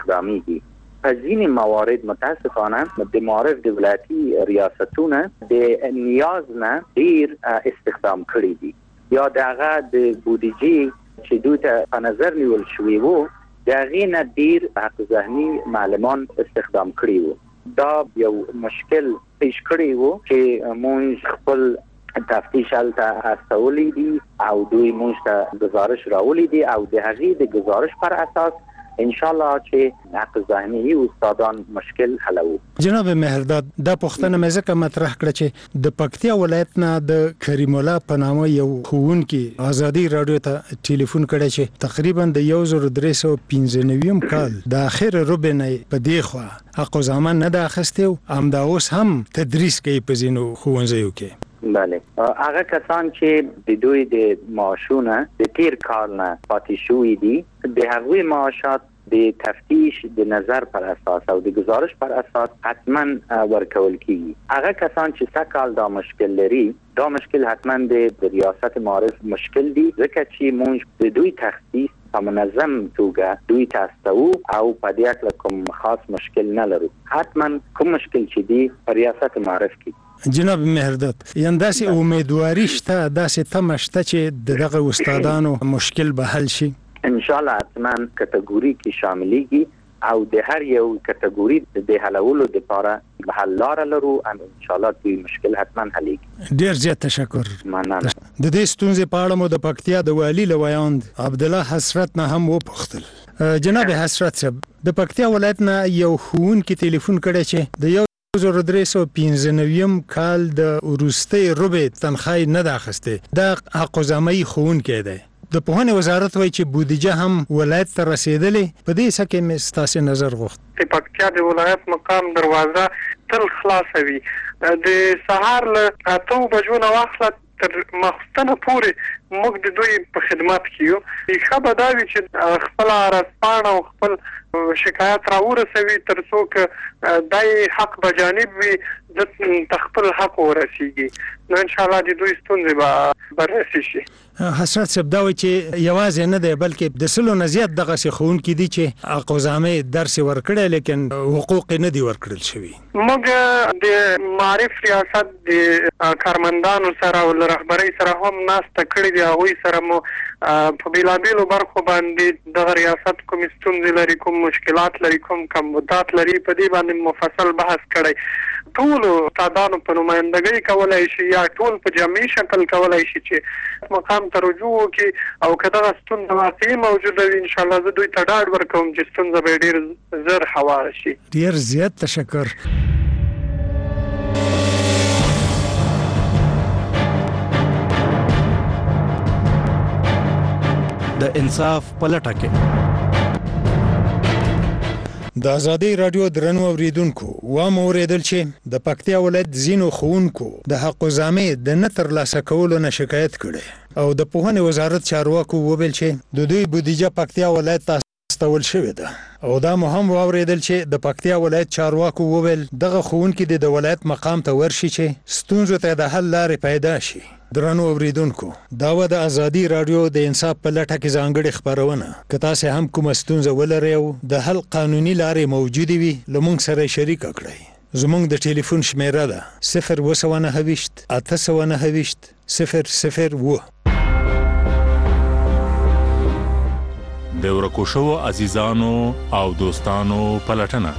استخدامیږي. په ځینې موارد متاسفانه د معارف د ولایتي ریاستونه د نیاز نه ډیر استخدام کړي دي یا دغه د بودیجې چې دوی ته په نظر نیول شوی وو دغه نه ډیر حق ذهني معلمان استخدام کړي وو. دا یو مشکل پیش کړی وو چې موږ خپل تفتیش هلته استولی دي او دوی موږ ته گزارش راولی دي او د هغې د گزارش پر اساس ان شاء الله چې حق ذهني استادان مشکل حلو. جناب مهرداد دا پوښتنه مې ځکه مطرح کړه چې د پکتیا ولایت نه د کریم الله په نامه یو ښوونکی ازادي رادیو ته ټلیفون کړی چې تقریبا د 1395 کال د اخر ربع په دی خوا حق زمان نه د اخستیو همدا اوس هم تدریس کوي په ځینو ښوونځیو کې. بله هغه کسان چې د دوی د معاشونه د تیر کال نه پاتې شوي دي د هغوی معاشات د تفتیش د نظر پر اساس او د گزارش پر اساس حتما ورکول کیږي. هغه کسان چې سکال دا مشکل لري دا مشکل حتما د ریاست معارف مشکل دي ځکه چې موږ د دوی تخصیص په منظم توګه دوی تاسو او په دې کې کوم خاص مشکل نه لرو. حتما کوم مشکل چې دی په ریاست معارف کې. جناب مهرداد ینداسي امیدواری شته داسې تمشته چې دغه استادانو مشکل به حل شي ان شاء الله. حتما کټګوري کې شاملېږي او د هر یو کټګوري د حلولو لپاره حل لاره لرو ان شاء الله دوی مشکل حتما حلېږي. ډیر زیات تشکر. مننه. د دې ستونزې په اړه مو د پکتیا د والی لویاند عبد الله حسرت نه هم وپوښتل. جناب حسرت صاحب د پکتیا ولایت نه یو ښوونکی ټلیفون کړی چې د 1395 کال د وروستي ربع تنخواه نه ده اخیسته. دا حق زمای ښوونکی دی. د پوهنې وزارت وایي چې بودیجه هم ولایت ته رسیدلې. په دې څه کې مې ستاسو نظر غوښت. د پکتیا د ولایت مقام دروازه تل خلاصه وي. د سهار له 8 بجو نه واخله تر ماخستنه پورې موږ د دوی په خدمت کې یو. ښه به دا وي چې خپل عرضپاڼه او خپل شکایت راورسوي تر څو که دای حق بجانب وي د خپل حق ورسیږي. نو ان شاء الله د دوی ستونزې به بررسي شي. حسرت صاحب دا وایي چې یوازې نه دی بلکې د سلو نه زیات دغسې ښوونکي دي چې حقوزامې درس ورکړی لیکن حقوق نه دي ورکړل شوي. موږ د معارف ریاست د کارمندانو سره او رهبرۍ سره هم ناسته کړې دي. هغوی سره مو په بیلابیلو برخو باندې دغه ریاست کوم ستونزې لري کوم مشکلات لري کوم کمبودات لري په دې باندې مفصل بحث کړی. ټول استادانو په نمائندګۍ کولای شي یا ټول په جمعي شکل کولای شي چې مقام ته رجوع وکړي او که دغه ستونزه واقعي موجوده وي ان شاء الله زه دوی ته ډاډ ورکوم چې ستونزه به ډېر زر هواره شي. ډېر زیات تشکر. د انصاف پلټه کې د ازادي رادیو درنو اوریدونکو و موریدل چې د پکتیا ولایت زینو ښوونکو د حق زامې د نه ترلاسه کولو نه شکایت کړي او د پوهنې وزارت چارواکو وویل چې د دوی بودیجه پکتیا ولایت ته استول شوې ده. او دا مهم واوریدل چې د پکتیا ولایت چارواکو وویل دغه ښوونکي د ولایت مقام ته ورشي چې ستونزو ته د حل لارې پیدا شي. درنو اوریدونکو دا و د ازادي رادیو د انصاف په لټه کې ځانګړې خبرونه. که تاسو هم کومه ستونزه ولرئ او د حل قانوني لارې موجودې وي له موږ سره شریک کړئ. زموږ د ټلیفون شمیره ده 029 829 002. د ورکو شوو عزیزانو او دوستانو پلټنه.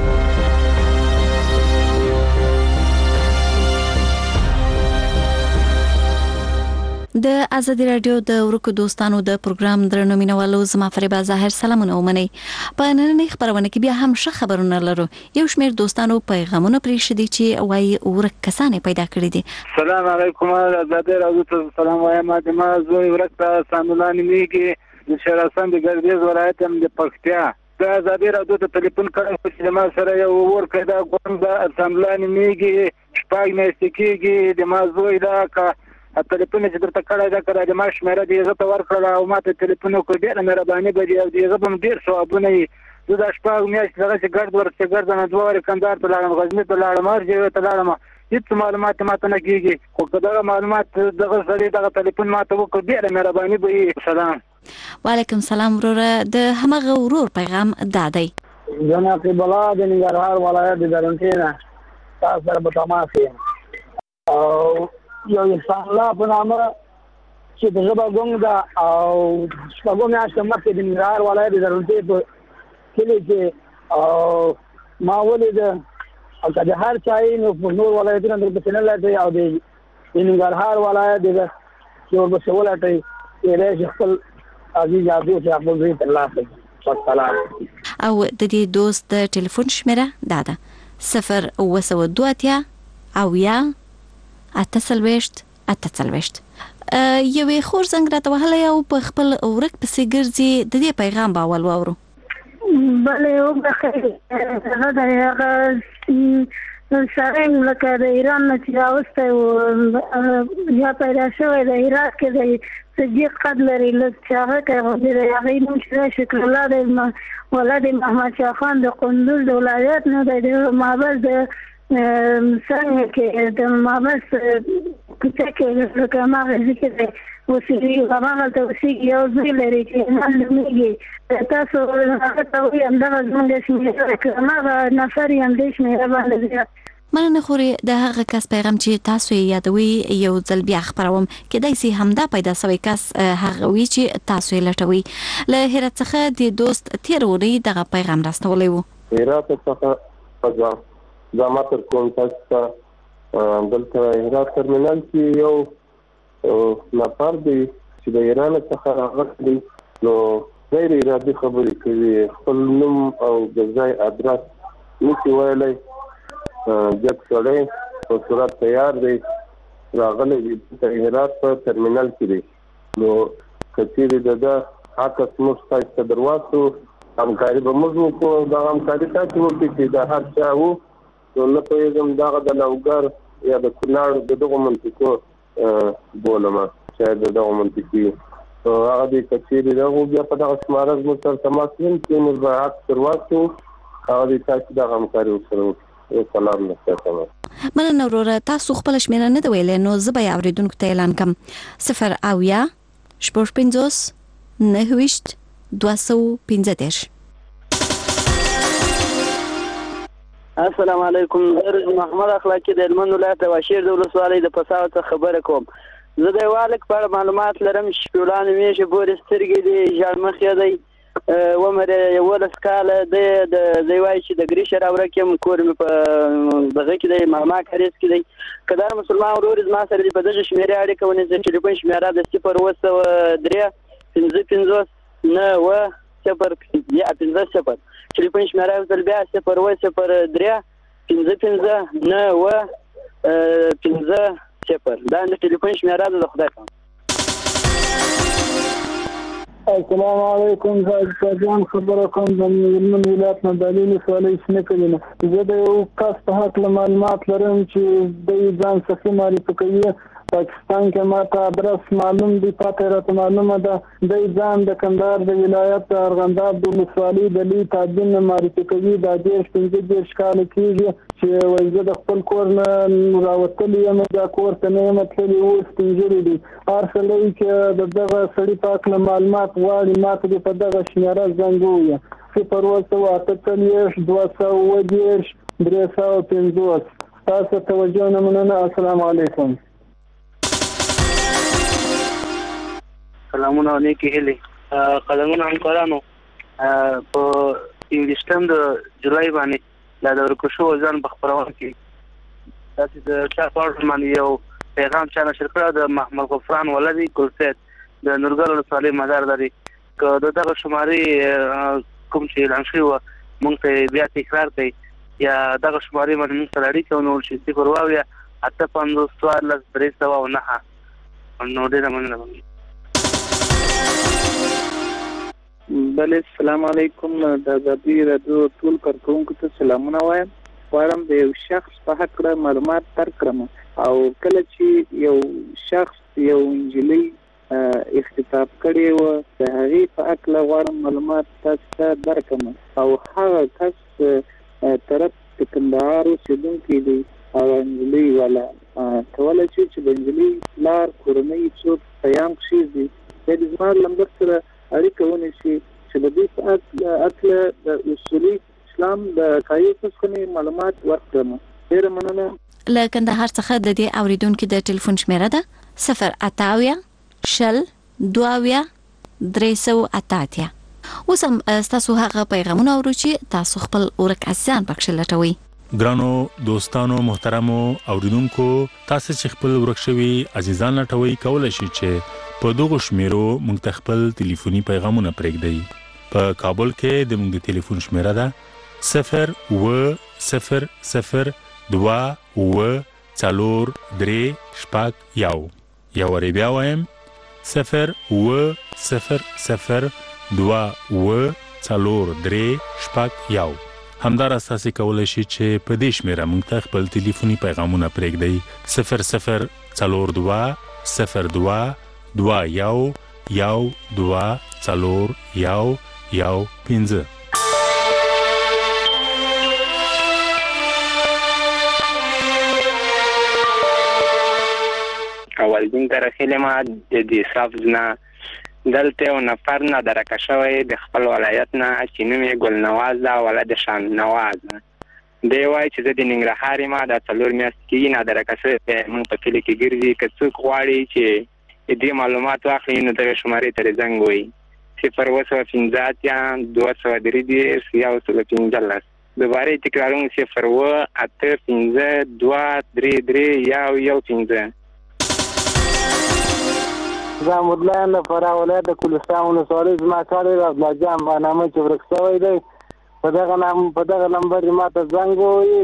د ازادي رادیو د ورکو دوستانو د پروګرام درنو مینوالو زما فریبا ظاهر سلامونه ومنئ. په نننۍ خبرونه کې بیا هم ښه خبرونه لرو. یو شمېر دوستانو پیغامونه پرېښي دي چې وایي ورک کسان پیدا کړي دي. سلام علیکم. ازادي رادیو ته سلام وایم. ما زوی ورک سامي الله نومیږي د شراسان د ګردیز ولایت هم د پکتیا. د ازادي رادیو ته ټلیفون کړی چې ما سره یو ورک دا ګوند د سامي الله نومیږي شپږ میاشتې کېږي. د ما زوی دا ټلیفون چې درته کړی دا کړی د ما شمېره دې زه ته ورکړله او ما ته ټلیفون وکړ. ډېره مهرباني به دي او د هغه به هم ډېر ثوابونه وي. زه دا شپږ میاشتې دغسې ګرد ورسې ګرځم. 2 وارې کندهار ته لاړم، غزني ته لاړم، هر ځای ته لاړم، هېڅ معلومات ما ته نه کېږي. خو که دغه معلومات دغه سړي دغه ټلیفون ما ته وکړ ډېره مهرباني به وي. سلام. وعلیکم سلام وروره. د همغه ورور پیغام دا دی. نقیب الله د ننګرهار ولایت د درونټې نه تاسو سره په تماس یم او یو انسان الله په نامه چې د ژبه ګونګ ده او شپږو میاشتو مخکې د ننګرهار ولایت د درونټې په کلي کې ما ولیده او که د هر چا یې نو په نور ولایتونه درپسې نه لټوي او د ننګرهار ولایت د چې ورپسې ولټوي کېدای شي خپل عزیز یادو چې خپل زوی ترلاسه کړي. والسلام. او د دې دوست د ټلیفون شمیره دا ده 0 او یا 88 یوې خور زنګ راته وهلی او په خپل ورک پسې ګرځي د دې پیغام به اول واورو. بله وبخیر هغه د هغه سره لکه د ایران نه چې راوستی و یا پیدا شوی د عراق کې د صدیق قد لري لږ چې هغه کوي د هغې نوم چې دی شکر الله د ولد محمد شاه خان د قندوز د ولایت نه دی د محبس د څنګه کې د محبس کوڅه کې لکه هماغه ځای کې دی اوسېږي هماغلته اوسېږي یو ځای لري چې ایمان نومېږي تاسو هغه ته وایي همدغه زموږ شمېره هماغه نفر یې همدې شمېره باندې زیات. مننه خورې د هغه کس پیغام چې تاسو یې یادوي یو ځل بیا خپروم کېدای شي همدا پیدا سوی کس هغه وي چې تاسو یې لټوي. له هرات څخه د دوست تېر اونۍ دغه پیغام راستولی و. هرات څخه زما تر کوم تاسو ته دلته هرات ترمینل کې یو نفر دی چې د ایران څخه راغلی نو غیر ارادي خبرې کوي خپل نوم او د ځای ادرس نشي ویلی جګ سړی په صورت تیار دی راغلی دی د هرات په ترمینل کې دی نو که چیرې د ده عکس موږ تاسو ته درواستو همکاري به موږ وکړو دغه همکاري تاسو وکړئ چې د هر چا و نو نه پوهېږم دغه د لوګر یا د کونړ د دغو منطقو بولم شاید دغه منطقي هغه دی که چیرې دغه بیا په دغه شماره زموږ سره تماس ونیم چې موږ به عکس درواستو هغه دی تاسو دغه همکاري ورسره وکړو. سلام نشته. مننه وروره تاسو خپل شمیره نه دی ویلی نو زه به یې اورېدونکو ته اعلان کړم 0 السلام علیکم محمد اخلاقی د هلمند ولایت د واشیر د ولسوالۍ د پساو څخه خبره کوم. زه د والک په اړه معلومات لرم چې شپولانې میاشتې پورې سترګې دي ژړ مخ یې دی عمر یې 11 کاله دی دی وایي چې د ګریشه راورک یم کور مې په دغه کې دی ماما کاریز کې دی که دا مسلمان ورور زما سره دی په دغه شمېرې اړیکه ونیسي ټلیفون شمېره د 0 ټلیفون شمېره یو ځل بیا 0 دا د ټلیفون شمېره ده د خدای په السلام علیکم زه جان خبره کوم د هلمند ولایت نه د علي ولسوالۍ شنه کلي نه. زه د یو کس په هکله معلومات لرم چې دی ځان سخي معرفي کوي پاکستان کې ماته ادرس معلوم دی پته راته معلومه ده دی ځان د کندهار د ولایت د ارغنداب د ولسوالۍ د لوی تابعین معرفي کوي دا 15 کال کېږي چې وایي زه د خپل کور نه راوتلی یم دا کور ته نه یم تللی اوس پنځلي دي هر سړی چې د دغه سړي په هکله معلومات غواړي ماته دې په دغه شمېره زنګ ووایه 0 تاسو توجه نه مننه. السلام علیکم. سلامونه او نیکې هیلې قدمونه همکارانو په 28 د جولای باندې دا د ورکشو ځان په خپرونه کې تاسو د چا په اړه باندې یو پیغام چا نشر کړی د محمد غفران ولدي ګلسید د نورګل ولسوالۍ مدار لري که دغه شمارې کوم چې اعلان شوی و موږ ته بیا تکرار کړئ یا دغه شمارې باندې موږ سره اړیکه ونیول شي 0 نو ډېره مننه. بله السلام علیکم د ازادي راډیو ټول کارکونکو ته سلامونه وایم. غواړم د یو شخص په هکله معلومات درکړم او کله چې یو شخص یو نجلۍ اختطاف کړی و د هغې په هکله غواړم معلومات تاسو ته درکړم او هغه کس طرف د کندهار اوسېدونکی دی او نجلۍ والا کولی شي چې د نجلۍ پلار کورنۍ څوک پیام کښېږدي بیا د زما نمبر سره اړیکه ونیسي چې د دې په هکله د اصولي نظام د کایو څخه معلومات ورکړم. ډیر مننه. له کندهار څخه د دې اوریدونکو د ټلیفون شمیره ده 080 شل 22 388. اوس هم تاسو هغه پیغامونه اورئ چې تاسو خپل ورک اسان پکښ لټوي. ګرانو دوستانو محترمو اوریدونکو، تاسو چې خپل ورک شوي عزیزان لټوي کولای شئ چې په دغه شمیرو موږ خپل ټلیفوني پیغامونه پرېږدئ. په کابل کې د موږ ټلیفون شمیره ده 0804243 یو وری بیا وایم 0804243 همدار اساسي کولای شي چې په دې شمیره موږ ته خپل ټلیفوني پیغامونه پرېږدئ 00221 والدین ته رسیدلې ما د دې سبز نه دلته یو نفر نه درکه شوی د خپل ولایت نه چې نوم یې ګلنواز ده ولد شان نواز دی وایي چې زه د ننګرهار یم د 4 میاشتې کېږي نه درکه شوی موږ په کلي کې ګرځي که څوک غواړي چې دې معلومات واخلي نو دغه شمارې ته زنګ ووهي 015 230 115 دوباره تکراروم 085 233 زمود لاین لپاره ولایت د کولستان ولسوالۍ زما کار دی عبدالله جان بانامه چې ورک شوی دی په دغه نمبر ما ته زنګ ووهي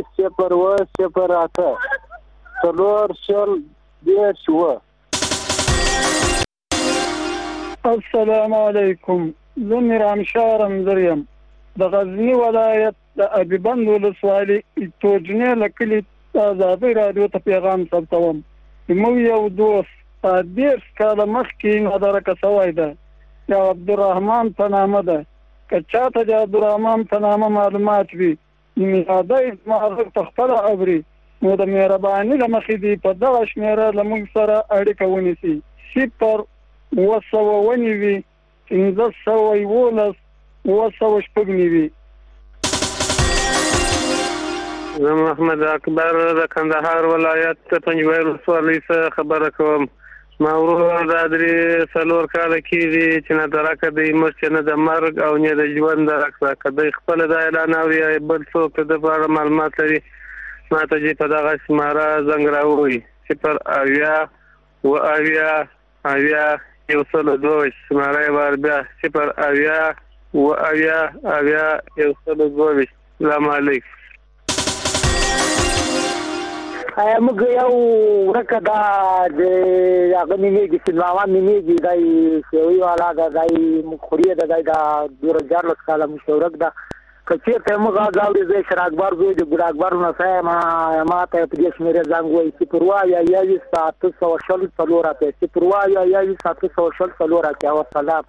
008 السلام علیکم. زه میرانشاه رمزریم د غزنی ولایت د ابيبند ولسوالۍ توجنه لکلی آزادۍ رادیو ته پیغام ثبتوم. موږ یو دوست دېرش کاله مخکې درکه شوی ده یا عبدالرحمن په نامه ده. که چاته د عبدالرحمن په نامه معلومات وي میادی معرف په خپله اوري نو د مهرباني له مخې دې په دغه شمېره له موږ سره اړیکه ونیسي 0 1511 911 زه محمد اکبر د کندهار ولایت پنجوایل ولسوالۍ څخه خبره کوم. ما ورور د 3 کاله کېږي چې نه درکه دی مخکې نه د مرګ او نه د ژوند درکه کدی خپل د اعلان اوري بل څوک د بار معلومات لري ما ته چې په دغه شماره زنګ راوړي 0 یو سل دوه شماره بار بیا 0 سلام علیکم. موږ یو ورکه دا د هغه نیمېږي سلماوان نیمېږي دی سوی والا دا دی مخوري دا دی دا 2014 کاله مشورک دا که چېرته موږ اوري زه شر اکبر زوی د ګل اکبر نه سایم ما ته په دې شمېره زنګ وایي 0 والسلام.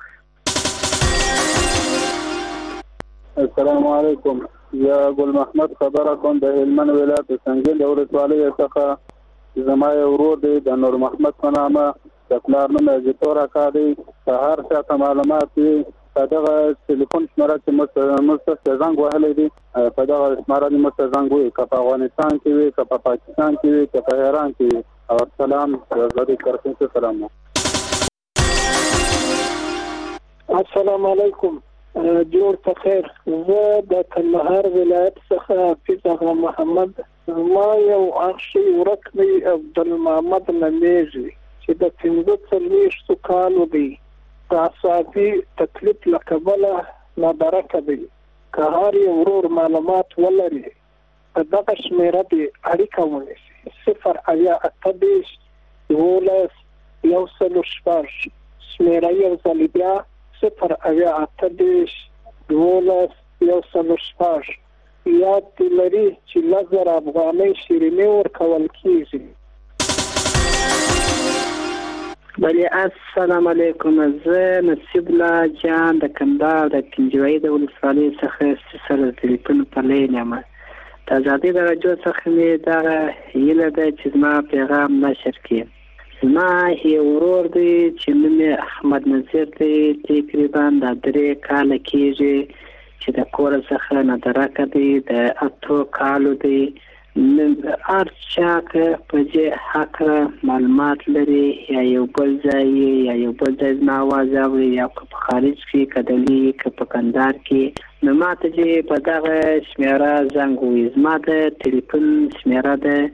السلام علیکم. یا ګل محمد خبره کوم د هلمند ولایت سنگین د ولسوالۍ څخه زما ورور دی د نور محمد په نامه د پلار نوم یې تورا کاډي هر څه معلومات دی په دغه ټلیفون شماره چې مستر زنګ وهلی دی په دغه شماره دی مستر زنګ وي که په افغانستان کې وي که په پاکستان کې وي که په ایران کې وي. او سلام زړه کرکین سلام. السلام علیکم. جوړ په خیر. زه د کندهار ولایت څخه حافظ اغا محمد ما یو اخشي ورک دی عبدالمحمد نمیږي چې د 45 کالو دی د اعصابي تکلیف له کبله نادرکه دی. که هر یو ورور معلومات ولري په دغه شمېره دی اړیکه ونیسي 0 شمېره یو ځل بیا 0 یاد دې لري چې 1000 افغانۍ شیریني ورکول کېږي. بله السلام علیکم. زه نصیب الله جان د کندهار د پنجوایي د ولسوالۍ څخه سره ټلیفون په لین یم. د ازادۍ د راډیو څخه مې دغه هیله ده چې زما پیغام نشر کړي. زما یو ورور دی چې نوم یې احمد نظیر دی تقریبا د 3 کاله کېږي چې د کور څخه نادرکه دی د 8 کالو دی هر چا که په دې حق معلومات لري یا یو بل ځای زما اواز اوري یا په خارج کې کدلی که په کندهار کې نو ما ته چې په دغه شمیره زنګ ووایي زما د تلیفون شمیره ده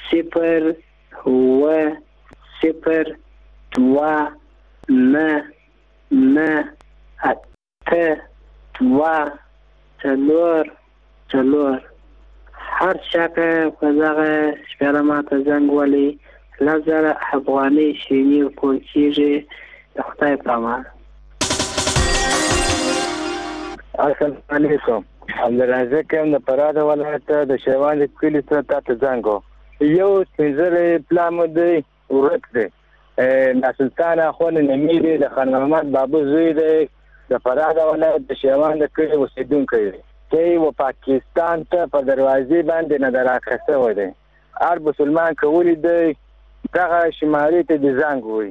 002 هر چا که په دغه شمیره ما ته زنګ ووهي 1000 افغانۍ شیریني ورکول کېږي د خدای په امان. السلام علیکم. عبدالرزاق یم د فراه ولایت د شیوان کلي څخه تاسو زنګ یو څنځلې پلان دی ورک دی ناسلطان اخوان نمیری د خان محمد بابو زوی دی د فراه ولایت د شیوان د کلي اوسیدونکی دی چې و پاکستان ته په دروازې باندې نظر راکښته و دی هر مسلمان کولی دی دغه شمارې ته د زنګ ووایي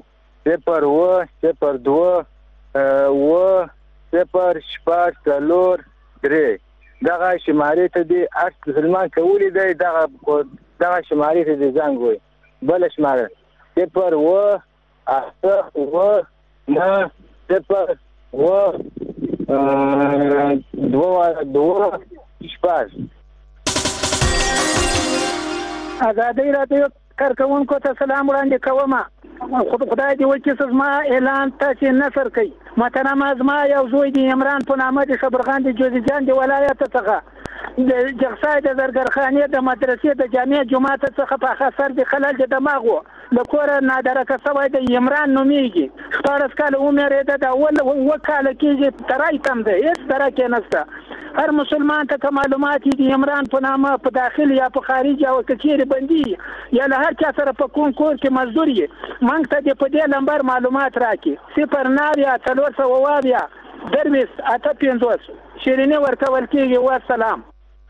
0 دغه شمارې ته دی هر مسلمان کولی دی دغه شمارې ته د زنګ ووایي. بله شماره 0 ازادي راډیو کارکونکو ته سلام وړاندې کوم. خدای دې وکړي زما اعلان تاسو نشر کړئ. محترم زما یو زوی دی عمران په نامه د خبرغان د جوزجان د ولایت څخه د جغسای د زرګرخانې د مدرسې د جامع جماعت څخه په خاصر د خلل د دماغ د کور نادرکه سوی د عمران نومیږي 14 کال عمر ده د اول وکاله کېږي ترای تم ده هیڅ درکه نشته. هر مسلمان ته معلومات دي عمران په نامه په داخل یا په خارج او کچېر بندي یا له هر چا سره په کور کې مزدوري مونږ ته په دې نمبر معلومات راکړي 0 درویس 850 شیرینی ورکول کېږي. والسلام.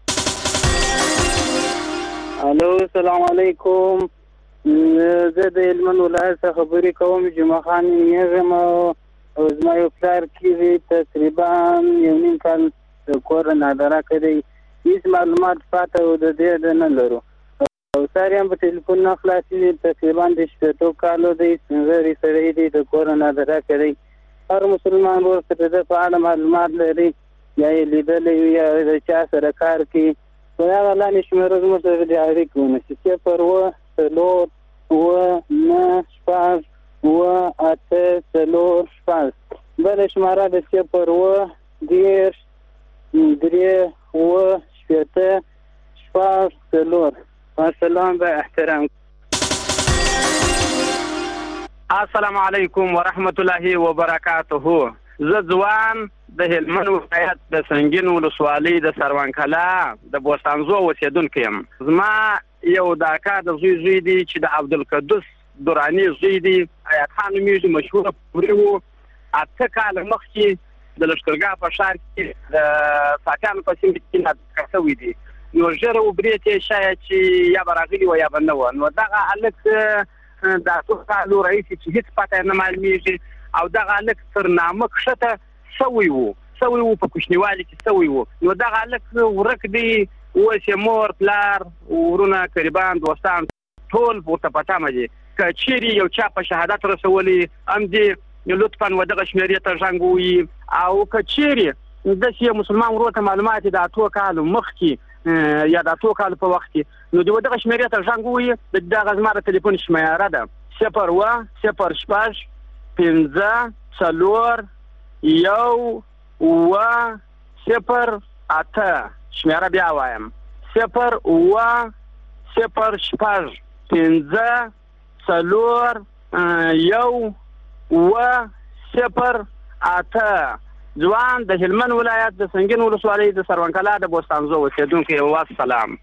الو السلام علیکم. زه د هلمند ولایت څخه خبرې کوم. جمعه خان یم او زما یو پلار کېږي تقریبا 1.5 کال د کور نادرکه دی هیڅ معلومات پاته و د دې نه لرو او ساري هم په ټلیفون نه خلاصېږي تقریبا د 8 کالو دی څنګه سړی دی د کور نادرکه دی. هر مسلمان ورته د په اړه معلومات لري یا یې لیدلی یا د چا سره کار کوي په هغه لاندې شمېره زموږ سره د اړیکې ونیسي 0 بله شماره د 0 السلام به احترام. السلام علیکم ورحمت الله وبرکاته. زه ځوان د هلمند ولایت د سنگین ولسوالۍ د سروان کلا د بوستانزو اوسیدونکی یم. زما یو د اکا د زوی دی چې د عبدالقدوس دراني زوی دی آیات خان نومیږي مشهوره پورې و 8 کاله مخکې د لښکرګاه په ښار کې د ساکانو په سیمه کې نادرکه شوی دی نو ژر وبرېتې شاید چې یا به راغلي وه یا به نه وه نو دغه هلک د 8 کالو راهیسې چې هېڅ پته نه معلومېږي او دغه هلک تر نامه کښته شوی و په کوچنیوالي کې شوی و نو دغه هلک ورک دی اوس یې مور پلار ورونه قریبان دوستان ټول ورته په تمه دي که چیرې یو چا په شهادت رسولی هم دې لطفا و دغه شمېرې ته زنګ ووایي او که چیرې داسې یو مسلمان ورور ته معلومات د 8 کالو مخکې یا د 8 کالو په وخت کې نو د دغه شمېرې ته زنګ ووایي دغه زما د تلیفون شمېره ده 0 شمېره بیا وایم 0 ځوان د هلمند ولایت د سنگین ولسوالۍ د سروان کلا د بوستانزو اوسیدونکی. والسلام.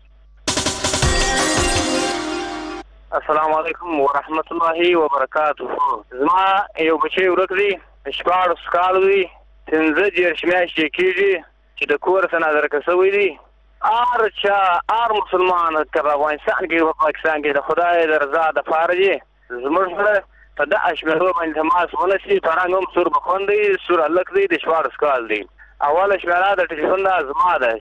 السلام علیکم ورحمت الله وبرکاته. زما یو بچی ورک دی 14 کال دی 15 میاشتې کېږي چې د کور څخه نادرکه شوی دی. هر مسلمان که په افغانستان کې او په پاکستان کې د خدای د رضا دپاره دی زموږ سره په دغه شمېرو باندې تماس ونیسي. فرهنګ هم سور بخون دی سور هلک دی د 14 کال دی اوله شمیره د ټلیفون نه زما ده